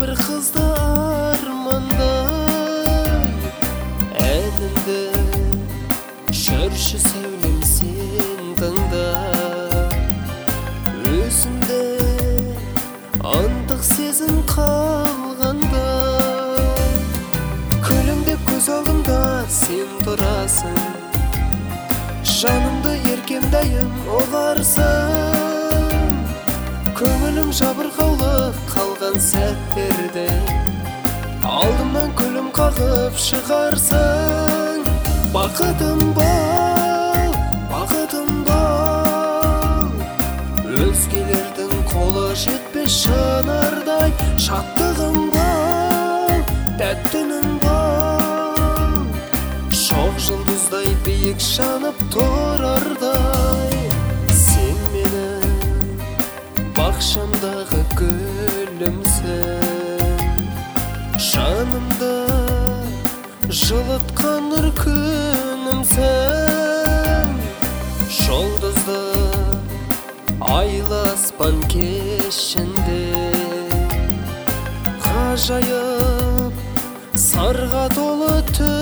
bir kızdı armanday, eninde şörşü sevlimsin tında. Özümde andık sezim kalganda, külümde göz aldımda sen durasın. Жанымды еркемдайым оғарсың, көңілім жабырқаулы қалған сәттерде алдымнан күлім қағып шығарсың. Бақытым бол, бақытым бол, өзгелердің қолы жетпес шынардай. Шаттығым бол, тәттінің бол, шоқ жұлдыздай биік жанып тұрардай. Сен менің бақшамдағы гүлімсің, жанымда жылытқан нұр күнімсің. Жұлдызды айлы аспан кешінде ғажайып сарға толы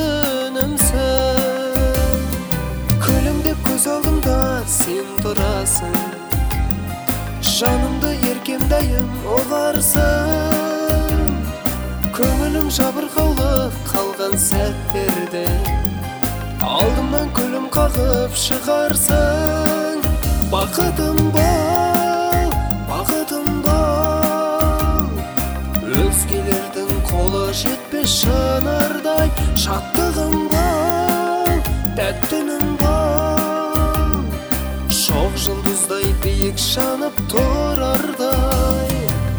түнімсің. Күлімде көз алдымда сен тұрасың, жанымды еркемдайым оғарсың. Көңілім жабырқаулы қалған сәттерде алдымнан күлім қағып шығарсың. Бақытым бол, бақытым бол, өзгелердің қолы жетпес шынардай. Шаттығым бол, тәттінің бол, шоқ жұлдыздай биік жанып тұрардай.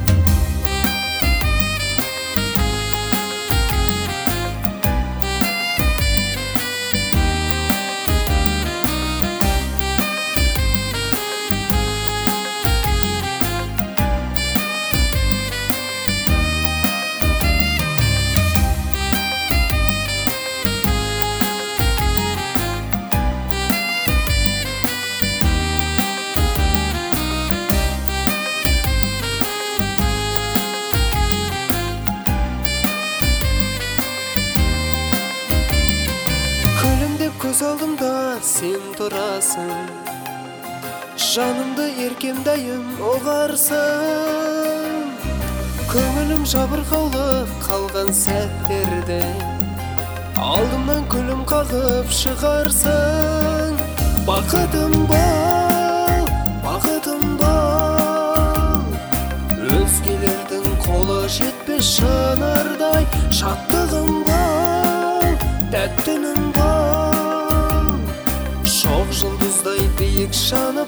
Көз алдымда сен тұрасың, жанымды еркемдайым оғарсың. Көңілім жабырқаулы қалған сәттерде алдымнан күлім қағып шығарсың. Бақытым бол, бақытым бол, өзгелердің қолы жетпес шынардай. Шаттығым бол, тәттінің бол, шоқ жұлдыздай биік жанып